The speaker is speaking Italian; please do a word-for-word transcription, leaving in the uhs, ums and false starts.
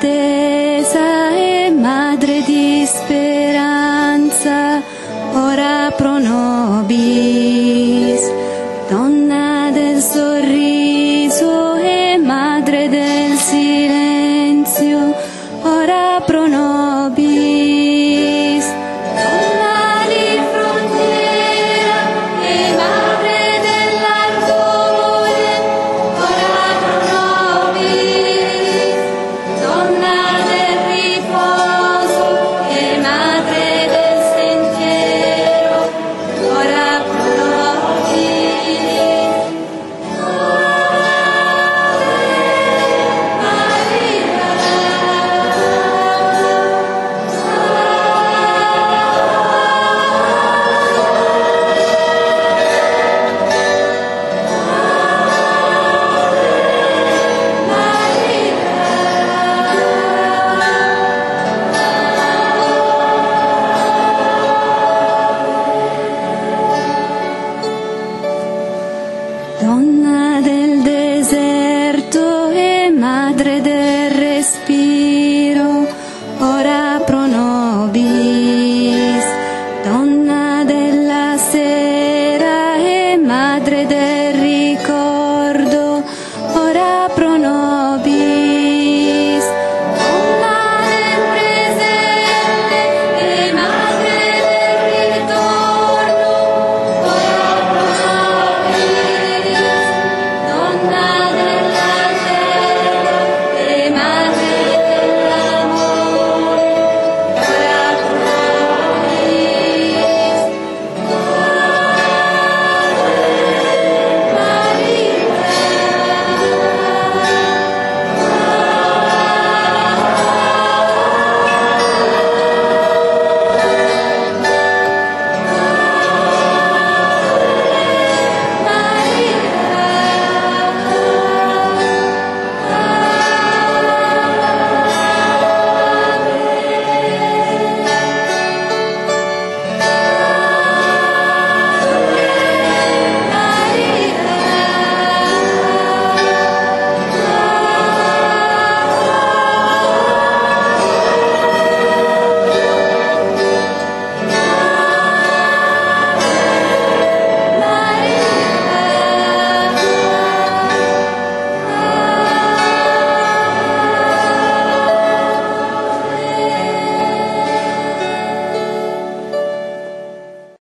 attesa e madre di speranza, ora pro nobis. Donna del sorriso e madre del silenzio, ora pro nobis. Donna di frontiera e madre dell'alcove, ora pro nobis. Donna del riposo e madre del sentiero, ora pro nobis. Donna del deserto e madre del respiro,